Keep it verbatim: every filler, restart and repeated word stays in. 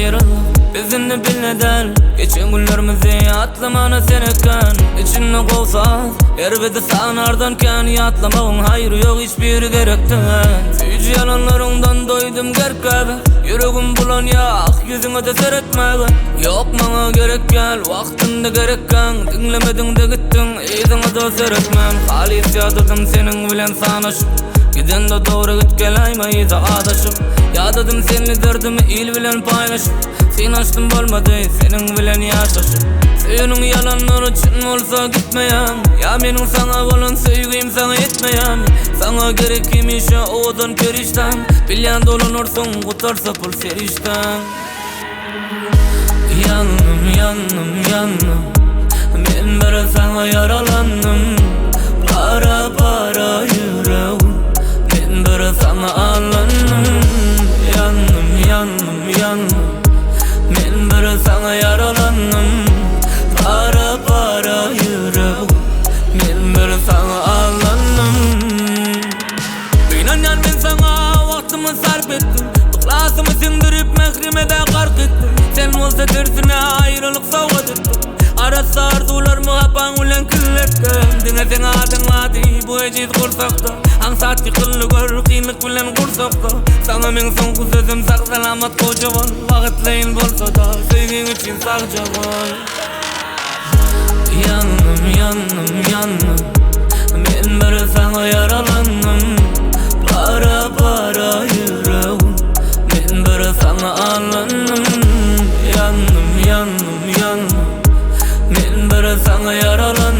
ayrılık bizini bilmeden. Geçen günlerimizi atlamana sen eken İçinne kovsaz her bedi sanardanken Yatlamağın hayrı yok hiçbir gerekten. Tüyücü yalanlarından doydum gerkebe Yüreğim bulan yak yüzüne de seyretmeye. Yok bana gerek gel vaktinde gerekken Dinlemedin de gittin iyisine da seyretmem. Halis yadadım senin bilen sanaşıp Giden de doğru git gel aymayız adaşıp. Yadadım seni derdimi il bilen paylaşıp. Sen açtın bolmadı senin bilen yaşaşıp. Senin yalanları çın olsa gitmeyem. Ya benim sana olan sevgim sana yetmeyem. Sana gerek imiş ya odan perişten. Bilyan dolanırsın kutarsa pul serişten. Yandım yandım yandım ben böyle sana yaralandım. Para para yüreğim ben böyle sana ağlandım. Yandım yandım yandım ben böyle sana yaralandım. Para para yüreğim ben böyle sana ağlandım. İnan yan ben sana vaktimi sarf ettim. Tıklasımı sindirip mehrime de kark ettim. Sen olsa tersine ayrılık savgat ettim. Arası arzularımı hapan ulen küllettim. Dine sen adın adi bu eciz kursakta. Ansat yıkıllı gör kıyınlık bilen kursakta. Sana men son sözüm sak selamat kocaman. Vakitleyin bolsa da sevgin için sakcaman. Yandım yandım yandım ben böyle sana yaralandım. Para para yüreğim ben böyle sana ağlandım. Yandım yandım yandım ben böyle sana yaralandım.